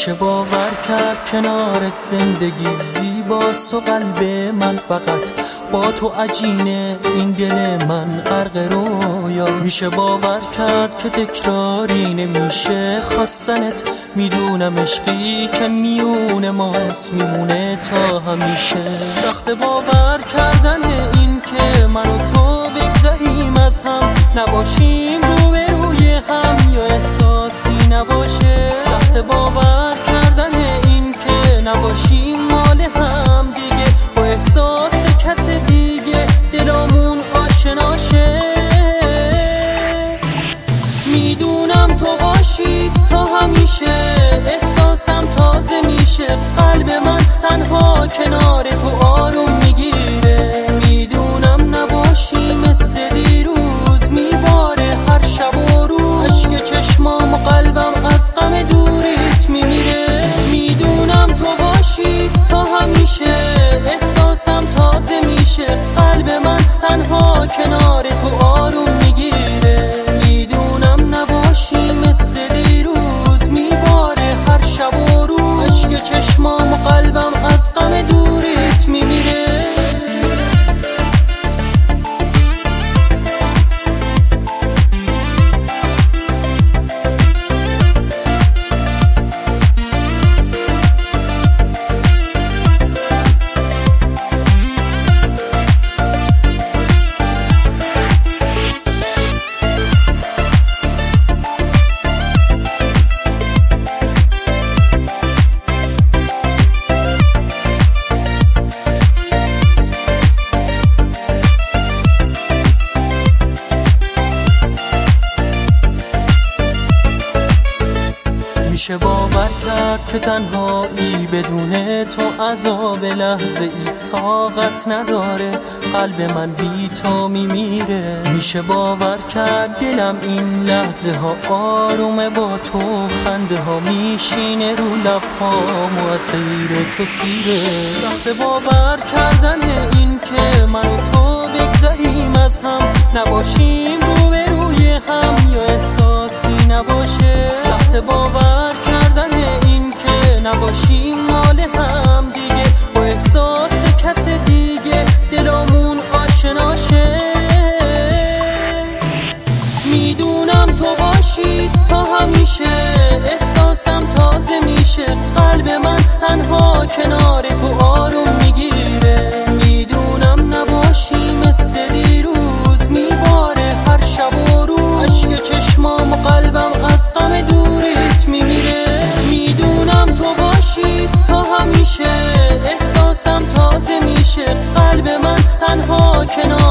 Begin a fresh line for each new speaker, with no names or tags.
میشه باور کرد کنارت زندگی زیباست و قلب من فقط با تو عجینه، این دل من غرق رویا. میشه باور کرد که تکراری نمیشه خواستنت، میدونم عشقی که میون ماست میمونه تا همیشه. سخت باور کردن این که من و تو بگذریم از هم، نباشیم روبروی هم یا احساسی نباشه. سخت باور کردن این که نباشیم مال هم دیگه، با احساس کس دیگه دلامون آشناشه. میدونم تو باشی تا همیشه، احساسم تازه میشه، قلب من تنها کنار تو آروم میگیره. میدونم نباشی مثل دیروز میباره هر شب و روز، اشک چشمام و قلبم از غم دوریت میمیره. میدونم تو باشی تا همیشه، احساسم تازه میشه، قلب من تنها کنار تو آروم میگیره. میدونم نباشی مثل دیروز میباره هر شب و روز، اشک چشمام و قلبم از غم دوریت میمیره. میشه باور کرد که تنهایی بدون تو عذاب لحظه ای طاقت نداره، قلب من بی تو میمیره. میشه باور کرد دلم این لحظه ها آرومه با تو، خنده ها میشینه رو لبهام و از غیر تو سیره. سخت باور کردن این که من و تو بگذریم از هم، نباشیم روبروی هم یا احساسی نباشه. سخت باور کردن این که نباشیم مال هم دیگه، با احساس کس دیگه دلامون آشناشه. میدونم تو باشی تا همیشه، احساسم تازه میشه، قلب من تنها کنار تو آروم میگیره. میدونم نباشی مثل دیروز میباره هر شب و روز، اشک چشمام و قلبم از غم دوریت میمیره. میدونم تو باشی تا همیشه، احساسم تازه میشه، قلب من تنها کنار